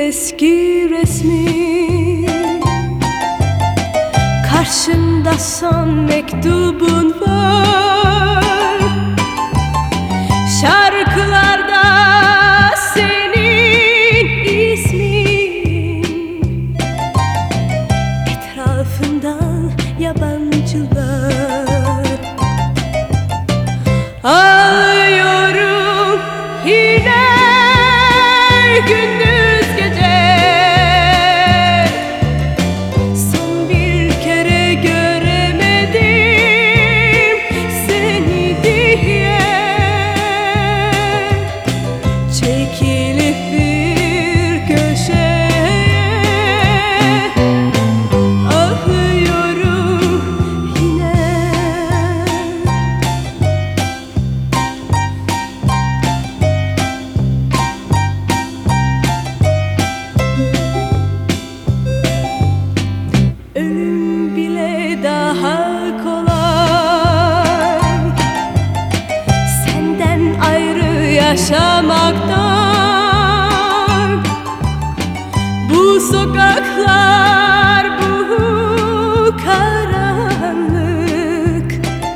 eski resmin, karşımda son mektubun var. Şarkılarda senin ismin, etrafında yabancılar. Ağlıyorum yine gündüz gece, son bir kere göremedim seni diye. Çekilip bir köşeye ağlıyorum yine. Ölüm bile daha kolay senden ayrı yaşamaktan. Bu sokaklar, bu karanlık,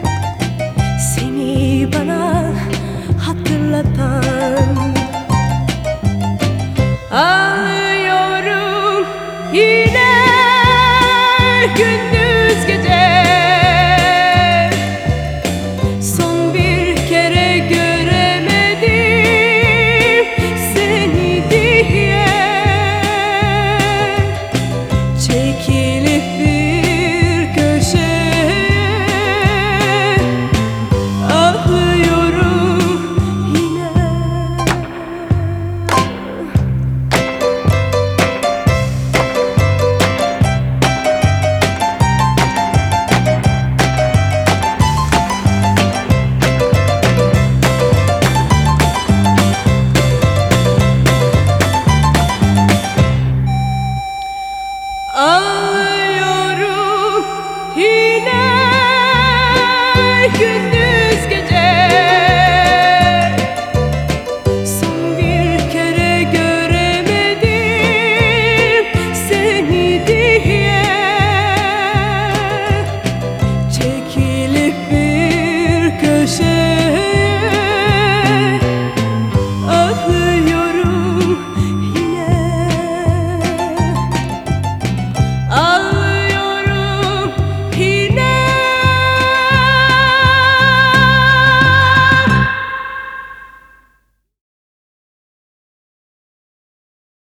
seni bana hatırlatan. Ağlıyorum yine gündüz